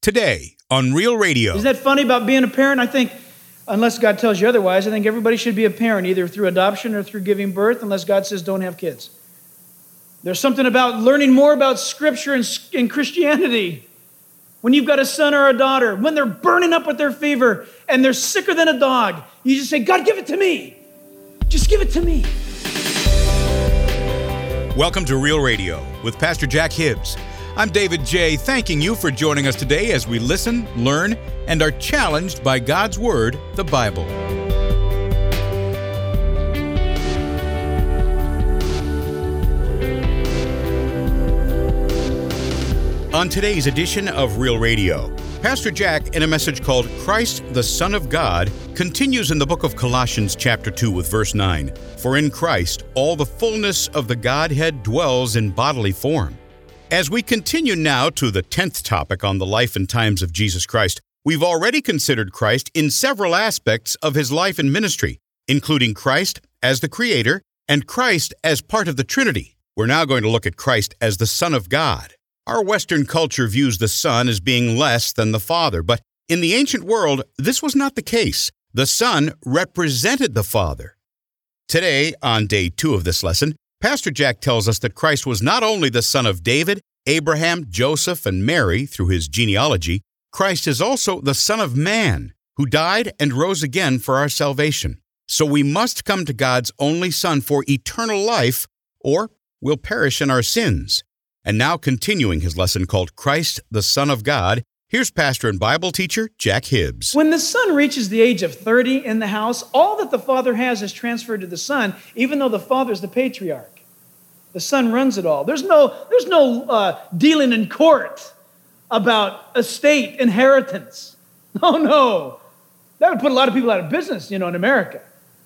today on Real Radio. Isn't that funny about being a parent? I think, unless God tells you otherwise, I think everybody should be a parent, either through adoption or through giving birth, unless God says don't have kids. There's something about learning more about Scripture and Christianity. When you've got a son or a daughter, when they're burning up with their fever and they're sicker than a dog, you just say, God, give it to me. Just give it to me. Welcome to Real Radio with Pastor Jack Hibbs. I'm David J., thanking you for joining us today as we listen, learn, and are challenged by God's Word, the Bible. On today's edition of Real Radio, Pastor Jack, in a message called Christ, the Son of God, continues in the book of Colossians chapter 2 with verse 9. For in Christ, all the fullness of the Godhead dwells in bodily form. As we continue now to the 10th topic on the life and times of Jesus Christ, we've already considered Christ in several aspects of his life and ministry, including Christ as the Creator and Christ as part of the Trinity. We're now going to look at Christ as the Son of God. Our Western culture views the Son as being less than the Father, but in the ancient world, this was not the case. The Son represented the Father. Today, on day 2 of this lesson, Pastor Jack tells us that Christ was not only the son of David, Abraham, Joseph, and Mary through his genealogy, Christ is also the Son of Man, who died and rose again for our salvation. So we must come to God's only Son for eternal life, or we'll perish in our sins. And now continuing his lesson called Christ, the Son of God, here's pastor and Bible teacher Jack Hibbs. When the son reaches the age of 30 in the house, all that the father has is transferred to the son, even though the father's the patriarch. The son runs it all. There's no dealing in court about estate inheritance. No. That would put a lot of people out of business, in America.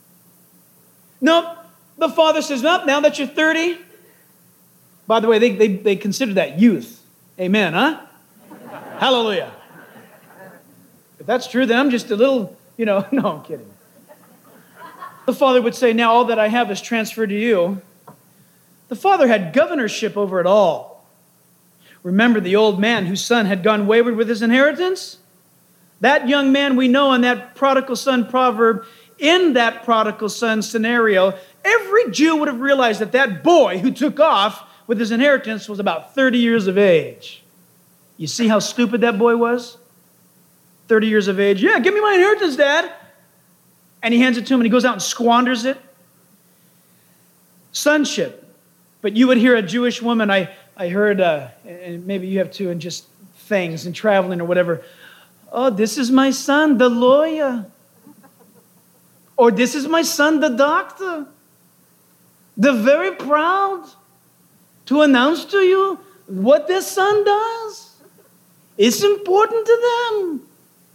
No, the father says, no, now that you're 30, by the way, they consider that youth. Amen, huh? Hallelujah. If that's true, then I'm just a little, no, I'm kidding. The father would say, now all that I have is transferred to you. The father had governorship over it all. Remember the old man whose son had gone wayward with his inheritance? That young man we know in that prodigal son proverb, in that prodigal son scenario, every Jew would have realized that that boy who took off with his inheritance was about 30 years of age. You see how stupid that boy was? 30 years of age. Yeah, give me my inheritance, Dad. And he hands it to him and he goes out and squanders it. Sonship. But you would hear a Jewish woman, I heard, and maybe you have too, and just things and traveling or whatever. Oh, this is my son, the lawyer. Or this is my son, the doctor. They're very proud to announce to you what their son does. It's important to them.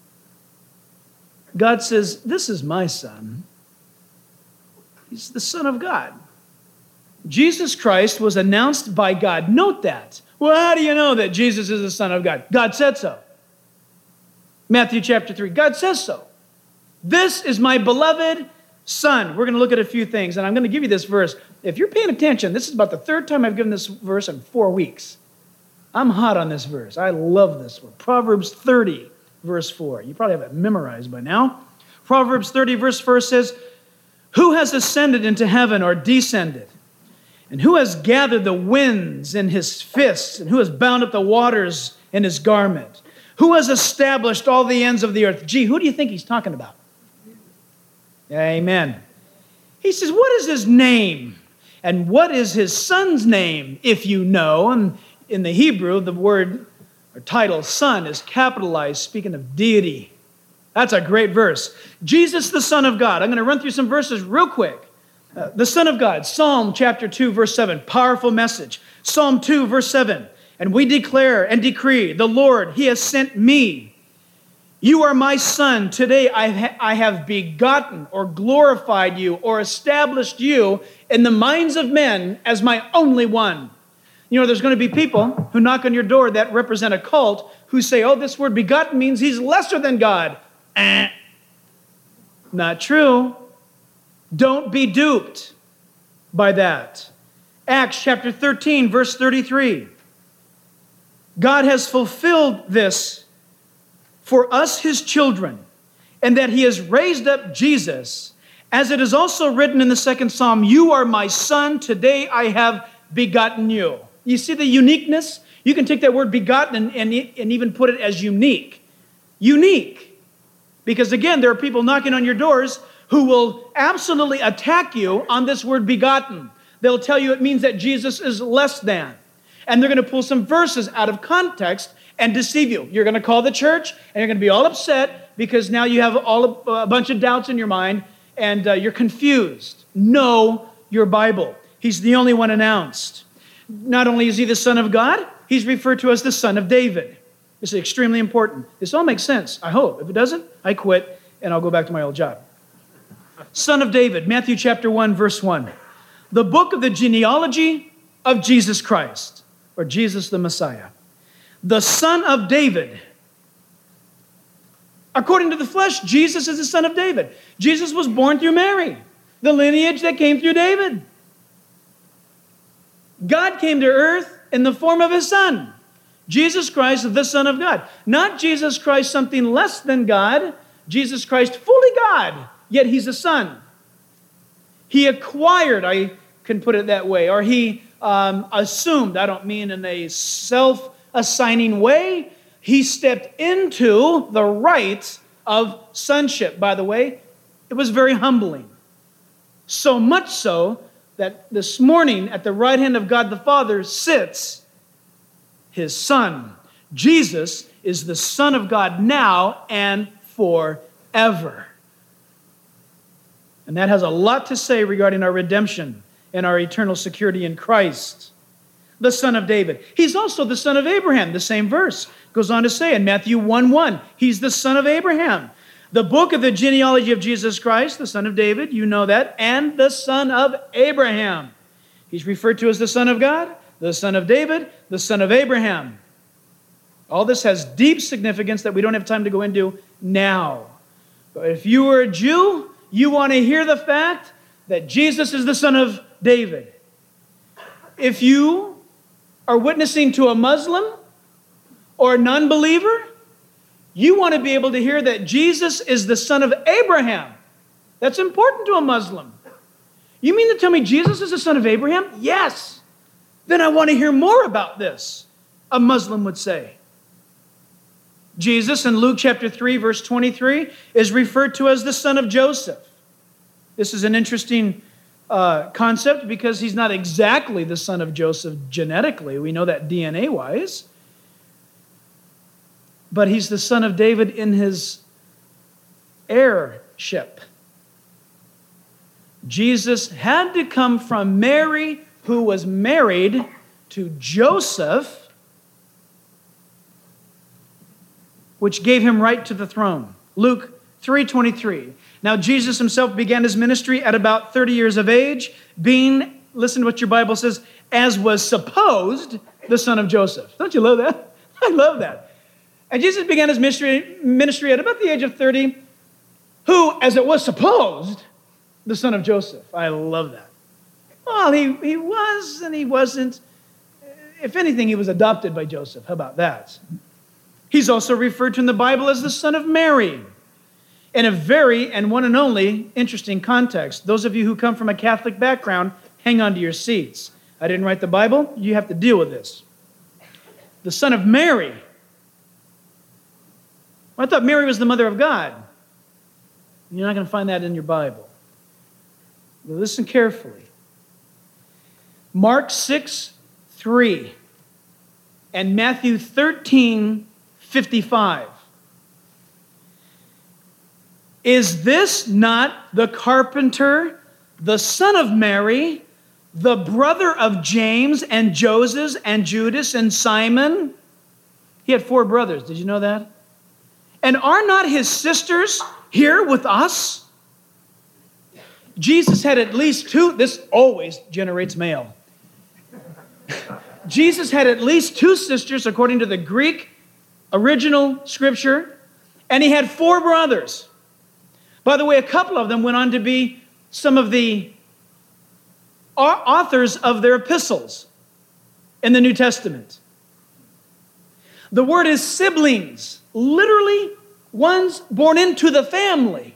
God says, this is my son. He's the Son of God. Jesus Christ was announced by God. Note that. Well, how do you know that Jesus is the Son of God? God said so. Matthew chapter 3, God says so. This is my beloved Son. We're going to look at a few things, and I'm going to give you this verse. If you're paying attention, this is about the third time I've given this verse in 4 weeks. I'm hot on this verse. I love this one. Proverbs 30, verse 4. You probably have it memorized by now. Proverbs 30, verse 4 says, who has ascended into heaven or descended? And who has gathered the winds in his fists? And who has bound up the waters in his garment? Who has established all the ends of the earth? Gee, who do you think he's talking about? Amen. He says, what is his name? And what is his son's name, if you know? And in the Hebrew, the word or title, son, is capitalized, speaking of deity. That's a great verse. Jesus, the Son of God. I'm going to run through some verses real quick. The Son of God, Psalm chapter 2, verse 7, powerful message. Psalm 2, verse 7, and we declare and decree, the Lord, he has sent me. You are my son. Today I have begotten or glorified you or established you in the minds of men as my only one. There's going to be people who knock on your door that represent a cult who say, oh, this word begotten means he's lesser than God. Not true. Don't be duped by that. Acts chapter 13, verse 33. God has fulfilled this for us his children, and that he has raised up Jesus, as it is also written in the second Psalm, you are my son, today I have begotten you. You see the uniqueness? You can take that word begotten and even put it as unique. Unique. Because again, there are people knocking on your doors who will absolutely attack you on this word begotten. They'll tell you it means that Jesus is less than. And they're going to pull some verses out of context and deceive you. You're going to call the church and you're going to be all upset because now you have a bunch of doubts in your mind and you're confused. Know your Bible. He's the only one announced. Not only is he the Son of God, he's referred to as the Son of David. This is extremely important. This all makes sense, I hope. If it doesn't, I quit and I'll go back to my old job. Son of David, Matthew chapter 1, verse 1. The book of the genealogy of Jesus Christ, or Jesus the Messiah, the Son of David. According to the flesh, Jesus is the Son of David. Jesus was born through Mary, the lineage that came through David. God came to earth in the form of his Son, Jesus Christ, the Son of God. Not Jesus Christ, something less than God. Jesus Christ, fully God, yet he's a Son. He acquired, I can put it that way, or he assumed, I don't mean in a self-assigning way. He stepped into the right of sonship. By the way, it was very humbling. So much so that this morning at the right hand of God the Father sits his Son. Jesus is the Son of God now and forever. And that has a lot to say regarding our redemption and our eternal security in Christ. The Son of David. He's also the son of Abraham. The same verse goes on to say in Matthew 1:1, he's the son of Abraham. The book of the genealogy of Jesus Christ, the son of David, you know that, and the son of Abraham. He's referred to as the Son of God, the Son of David, the Son of Abraham. All this has deep significance that we don't have time to go into now. But if you were a Jew, you want to hear the fact that Jesus is the Son of David. If you are witnessing to a Muslim or a non-believer, you want to be able to hear that Jesus is the son of Abraham. That's important to a Muslim. You mean to tell me Jesus is the son of Abraham? Yes. Then I want to hear more about this, a Muslim would say. Jesus in Luke chapter 3, verse 23, is referred to as the son of Joseph. This is an interesting concept because he's not exactly the son of Joseph genetically. We know that DNA-wise. But he's the son of David in his heirship. Jesus had to come from Mary, who was married to Joseph, which gave him right to the throne. Luke 3:23. Now Jesus himself began his ministry at about 30 years of age, being, listen to what your Bible says, as was supposed, the son of Joseph. Don't you love that? I love that. And Jesus began his ministry at about the age of 30, who, as it was supposed, the son of Joseph. I love that. Well, he was and he wasn't. If anything, he was adopted by Joseph. How about that? He's also referred to in the Bible as the son of Mary. In a very and one and only interesting context. Those of you who come from a Catholic background, hang on to your seats. I didn't write the Bible. You have to deal with this. The son of Mary. I thought Mary was the mother of God. You're not going to find that in your Bible. But listen carefully. Mark 6:3 and Matthew 13:55. Is this not the carpenter, the son of Mary, the brother of James and Joseph and Judas and Simon? He had 4 brothers. Did you know that? And are not his sisters here with us? Jesus had at least 2. This always generates male. Jesus had at least 2 sisters according to the Greek original scripture. And he had 4 brothers. By the way, a couple of them went on to be some of the authors of their epistles in the New Testament. The word is siblings, literally ones born into the family.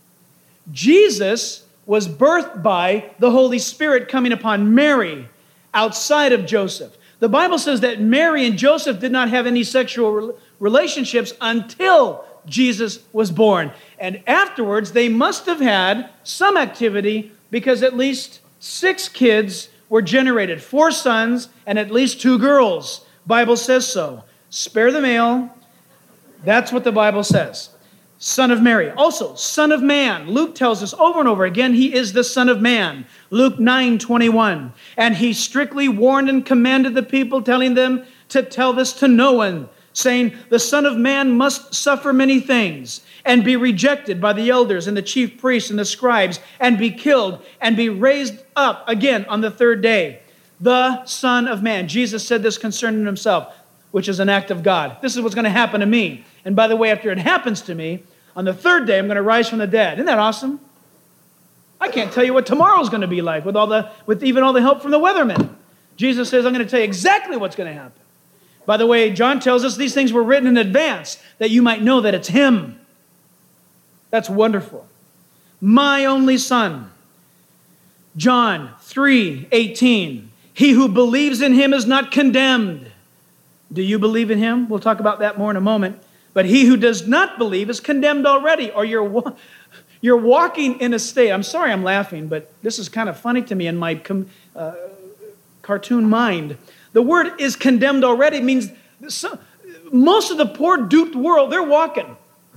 Jesus was birthed by the Holy Spirit coming upon Mary outside of Joseph. The Bible says that Mary and Joseph did not have any sexual relationships until Jesus was born. And afterwards, they must have had some activity because at least 6 kids were generated, 4 sons and at least 2 girls. Bible says so. Spare the male. That's what the Bible says. Son of Mary. Also, Son of Man. Luke tells us over and over again, he is the Son of Man. Luke 9:21. And he strictly warned and commanded the people, telling them to tell this to no one, saying, the Son of Man must suffer many things and be rejected by the elders and the chief priests and the scribes and be killed and be raised up again on the 3rd day. The Son of Man. Jesus said this concerning himself, which is an act of God. This is what's going to happen to me. And by the way, after it happens to me, on the 3rd day, I'm going to rise from the dead. Isn't that awesome? I can't tell you what tomorrow's going to be like with even all the help from the weathermen. Jesus says, I'm going to tell you exactly what's going to happen. By the way, John tells us these things were written in advance that you might know that it's him. That's wonderful. My only Son. John 3:18. He who believes in him is not condemned. Do you believe in him? We'll talk about that more in a moment. But he who does not believe is condemned already, or you're walking in a state. I'm sorry I'm laughing, but this is kind of funny to me in my cartoon mind. The word is condemned already means most of the poor duped world, they're walking.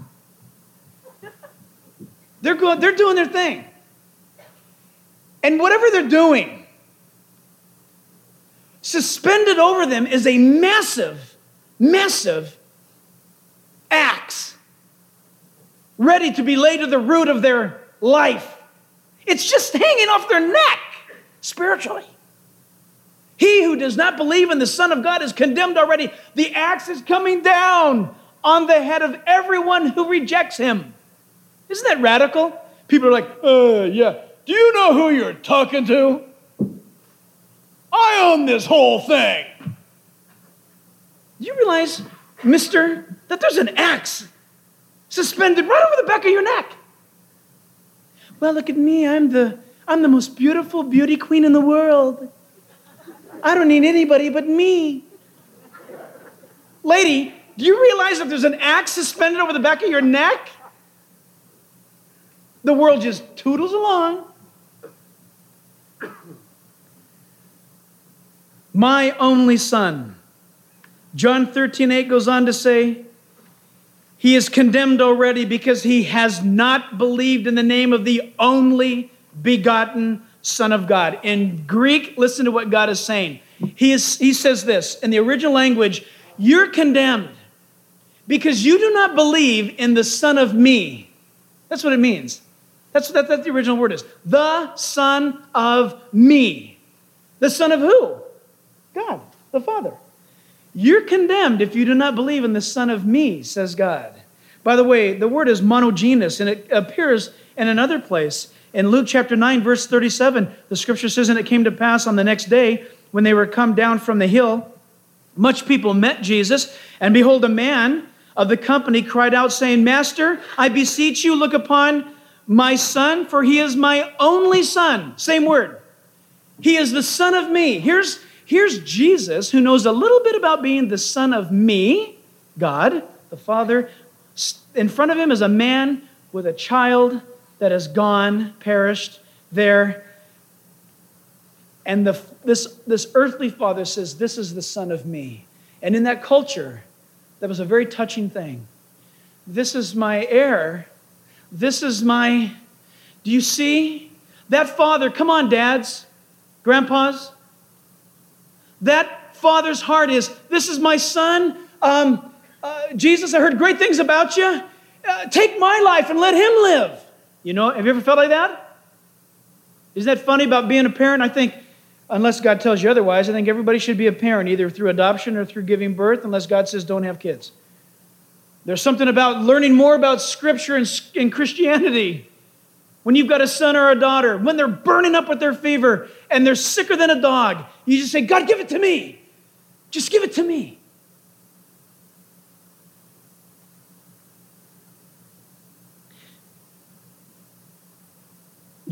They're doing their thing. And whatever they're doing, suspended over them is a massive, massive axe ready to be laid to the root of their life. It's just hanging off their neck spiritually. He who does not believe in the Son of God is condemned already. The axe is coming down on the head of everyone who rejects him. Isn't that radical? People are like, yeah. Do you know who you're talking to? I own this whole thing. Do you realize, mister, that there's an axe suspended right over the back of your neck? Well, look at me. I'm the most beautiful beauty queen in the world. I don't need anybody but me. Lady, do you realize that there's an axe suspended over the back of your neck? The world just toodles along. My only Son. John 13:8 goes on to say, he is condemned already because he has not believed in the name of the only begotten Son of God. In Greek, listen to what God is saying. He says this, in the original language, you're condemned because you do not believe in the Son of me. That's what it means. That's what the original word is. The Son of me. The Son of who? God, the Father. You're condemned if you do not believe in the Son of me, says God. By the way, the word is monogenes, and it appears in another place. In Luke chapter 9, verse 37, the scripture says, and it came to pass on the next day, when they were come down from the hill, much people met Jesus, and behold, a man of the company cried out, saying, Master, I beseech you, look upon my son, for he is my only son. Same word. He is the Son of me. Here's Jesus, who knows a little bit about being the Son of me, God, the Father. In front of him is a man with a child that has gone, perished there. And this earthly father says, this is the Son of me. And in that culture, that was a very touching thing. This is my heir. This is my... Do you see? That father, come on, dads, grandpas. That father's heart is, this is my son. Jesus, I heard great things about you. Take my life and let him live. You know, have you ever felt like that? Isn't that funny about being a parent? I think, unless God tells you otherwise, I think everybody should be a parent, either through adoption or through giving birth, unless God says don't have kids. There's something about learning more about Scripture and Christianity. When you've got a son or a daughter, when they're burning up with their fever and they're sicker than a dog, you just say, God, give it to me. Just give it to me.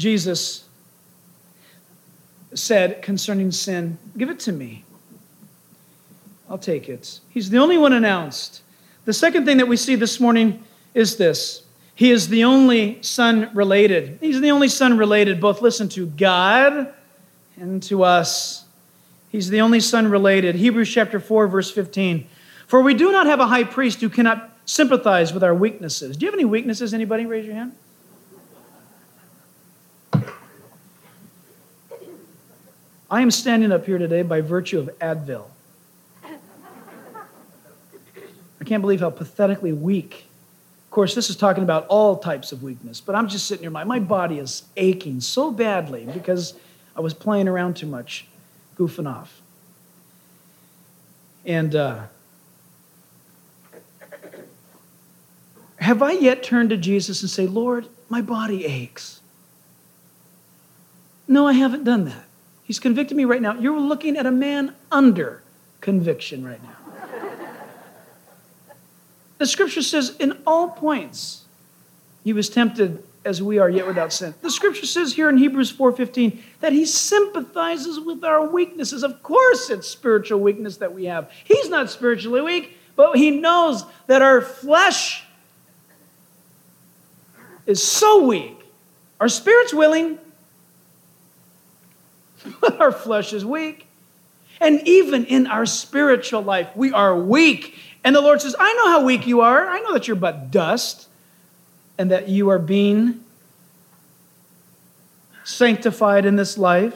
Jesus said concerning sin, give it to me. I'll take it. He's the only one announced. The second thing that we see this morning is this. He is the only Son related. He's the only Son related, both listen to God and to us. He's the only Son related. Hebrews chapter 4, verse 15. For we do not have a high priest who cannot sympathize with our weaknesses. Do you have any weaknesses? Anybody? Raise your hand. I am standing up here today by virtue of Advil. I can't believe how pathetically weak. Of course, this is talking about all types of weakness, but I'm just sitting here. My body is aching so badly because I was playing around too much, goofing off. And have I yet turned to Jesus and say, Lord, my body aches? No, I haven't done that. He's convicted me right now. You're looking at a man under conviction right now. The scripture says in all points, he was tempted as we are, yet without sin. The scripture says here in Hebrews 4:15 that he sympathizes with our weaknesses. Of course it's spiritual weakness that we have. He's not spiritually weak, but he knows that our flesh is so weak. Our spirit's willing, but our flesh is weak. And even in our spiritual life, we are weak. And the Lord says, I know how weak you are. I know that you're but dust and that you are being sanctified in this life.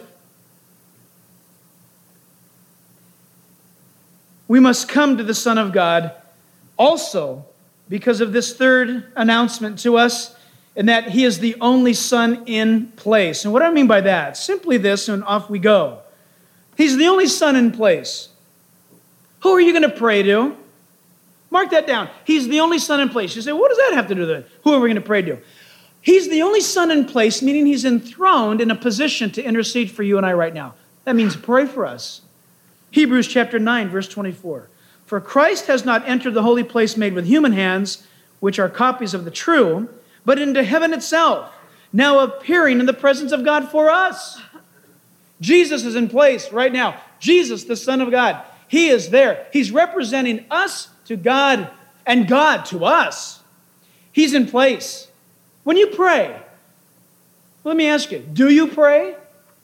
We must come to the Son of God also because of this third announcement to us, and that he is the only Son in place. And what do I mean by that? Simply this, and off we go. He's the only Son in place. Who are you going to pray to? Mark that down. He's the only Son in place. You say, what does that have to do with it? Who are we going to pray to? He's the only Son in place, meaning he's enthroned in a position to intercede for you and I right now. That means pray for us. Hebrews chapter 9, verse 24. For Christ has not entered the holy place made with human hands, which are copies of the true, but into heaven itself, now appearing in the presence of God for us. Jesus is in place right now. Jesus, the Son of God, he is there. He's representing us to God and God to us. He's in place. When you pray, let me ask you, do you pray?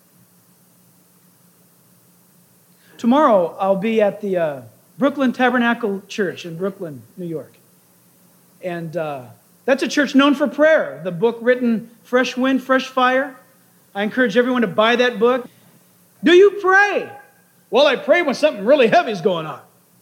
Tomorrow I'll be at the Brooklyn Tabernacle Church in Brooklyn, New York. And that's a church known for prayer. The book written, Fresh Wind, Fresh Fire. I encourage everyone to buy that book. Do you pray? Well, I pray when something really heavy is going on.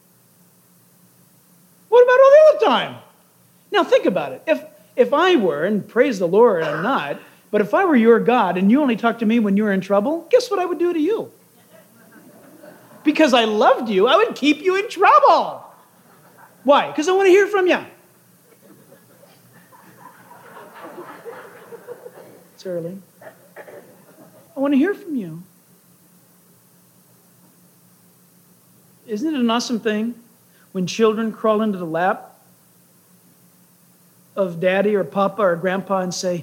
What about all the other time? Now think about it. If I were, and praise the Lord, I'm not, but if I were your God and you only talked to me when you were in trouble, guess what I would do to you? Because I loved you, I would keep you in trouble. Why? Because I want to hear from you. It's early. I want to hear from you. Isn't it an awesome thing when children crawl into the lap of daddy or papa or grandpa and say,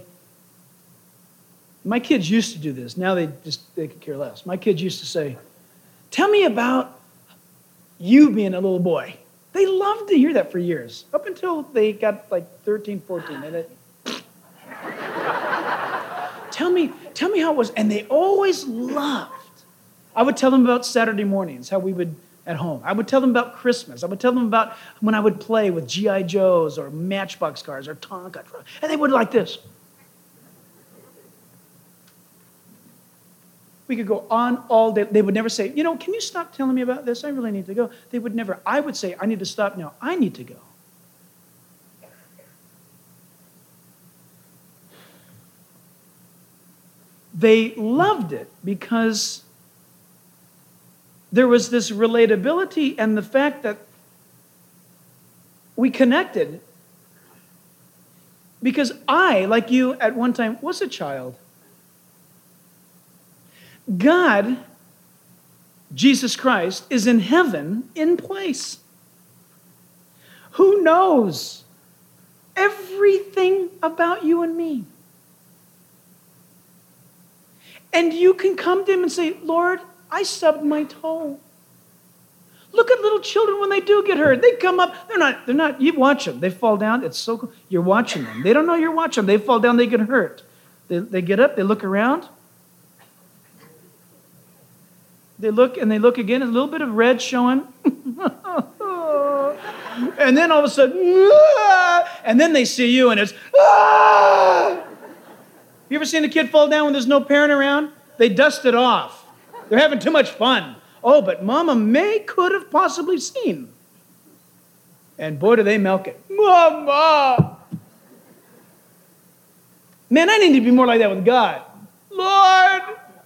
my kids used to do this. Now they could care less. My kids used to say, tell me about you being a little boy. They loved to hear that for years, up until they got like 13, 14. And tell me how it was. And they always loved. I would tell them about Saturday mornings, how we would at home. I would tell them about Christmas. I would tell them about when I would play with G.I. Joes or Matchbox cars or Tonka. And they would like this. We could go on all day. They would never say, can you stop telling me about this? I really need to go. They would never. I would say, I need to stop now. I need to go. They loved it because there was this relatability and the fact that we connected. Because I, like you at one time, was a child. God, Jesus Christ, is in heaven in place. Who knows everything about you and me? And you can come to him and say, Lord, I stubbed my toe. Look at little children when they do get hurt. They come up, they're not, you watch them. They fall down. It's so cool. You're watching them. They don't know you're watching them. They fall down, they get hurt. They get up, they look around. They look and they look again, a little bit of red showing. And then all of a sudden, and then they see you and it's, You ever seen a kid fall down when there's no parent around? They dust it off. They're having too much fun. Oh, but Mama could have possibly seen. And boy, do they milk it. Mama! Man, I need to be more like that with God. Lord!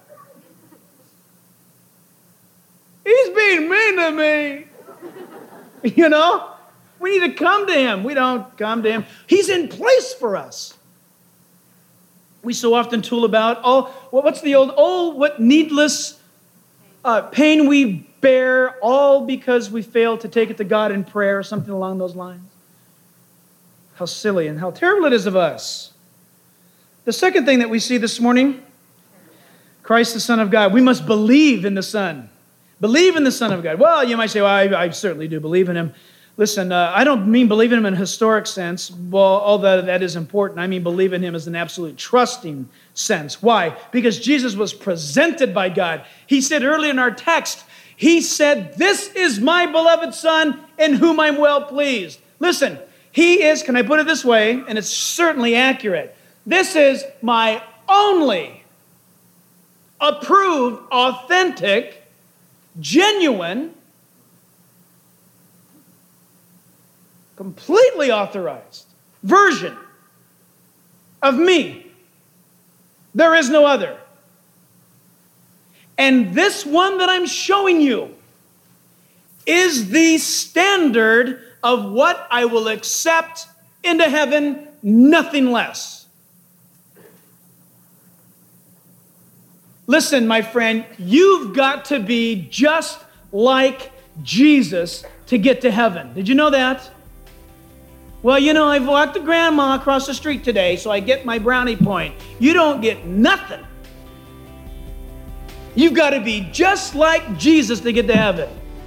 He's being mean to me. You know? We need to come to him. We don't come to him. He's in place for us. We so often tool about, what needless pain we bear, all because we fail to take it to God in prayer or something along those lines. How silly and how terrible it is of us. The second thing that we see this morning, Christ the Son of God. We must believe in the Son. Believe in the Son of God. Well, you might say, well, I certainly do believe in him. Listen, I don't mean believe in him in a historic sense. Well, although that is important, I mean believe in him as an absolute trusting sense. Why? Because Jesus was presented by God. He said earlier in our text, he said, this is my beloved Son in whom I'm well pleased. Listen, he is, can I put it this way, and it's certainly accurate, this is my only approved, authentic, genuine, completely authorized version of me. There is no other. And this one that I'm showing you is the standard of what I will accept into heaven, nothing less. Listen, my friend, you've got to be just like Jesus to get to heaven. Did you know that? Well, I've walked the grandma across the street today, so I get my brownie point. You don't get nothing. You've got to be just like Jesus to get to heaven.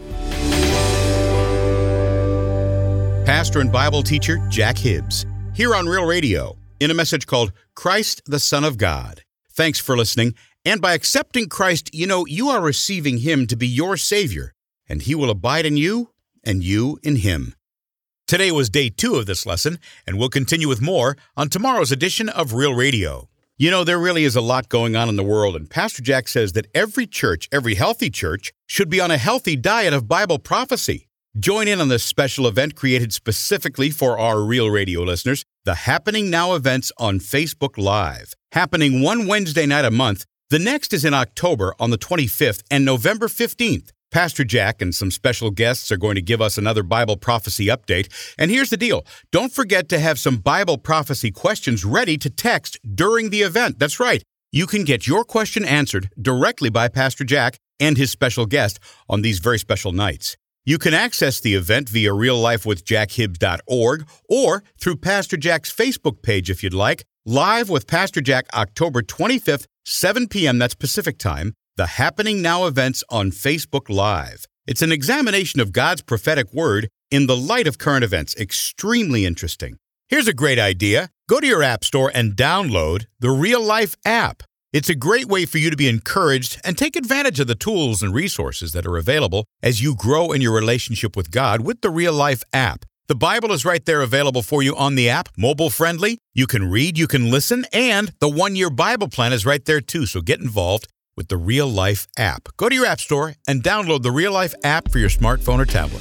Pastor and Bible teacher Jack Hibbs, here on Real Radio, in a message called Christ the Son of God. Thanks for listening. And by accepting Christ, you are receiving him to be your Savior, and he will abide in you and you in him. Today was day 2 of this lesson, and we'll continue with more on tomorrow's edition of Real Radio. There really is a lot going on in the world, and Pastor Jack says that every church, every healthy church, should be on a healthy diet of Bible prophecy. Join in on this special event created specifically for our Real Radio listeners, the Happening Now events on Facebook Live. Happening one Wednesday night a month. The next is in October on the 25th and November 15th. Pastor Jack and some special guests are going to give us another Bible prophecy update. And here's the deal. Don't forget to have some Bible prophecy questions ready to text during the event. That's right. You can get your question answered directly by Pastor Jack and his special guest on these very special nights. You can access the event via reallifewithjackhibbs.org or through Pastor Jack's Facebook page if you'd like. Live with Pastor Jack October 25th, 7 p.m. That's Pacific Time. The Happening Now events on Facebook Live. It's an examination of God's prophetic word in the light of current events. Extremely interesting. Here's a great idea. Go to your app store and download the Real Life app. It's a great way for you to be encouraged and take advantage of the tools and resources that are available as you grow in your relationship with God with the Real Life app. The Bible is right there available for you on the app, mobile friendly. You can read, you can listen, and the 1-year Bible plan is right there too, so get involved with the Real Life app. Go to your app store and download the Real Life app for your smartphone or tablet.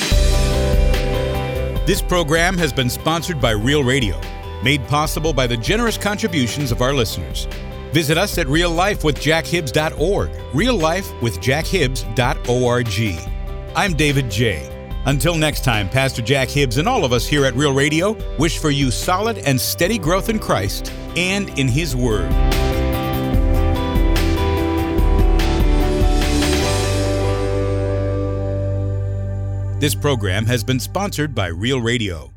This program has been sponsored by Real Radio, made possible by the generous contributions of our listeners. Visit us at reallifewithjackhibbs.org, reallifewithjackhibbs.org. I'm David J. Until next time, Pastor Jack Hibbs and all of us here at Real Radio wish for you solid and steady growth in Christ and in His Word. This program has been sponsored by Real Radio.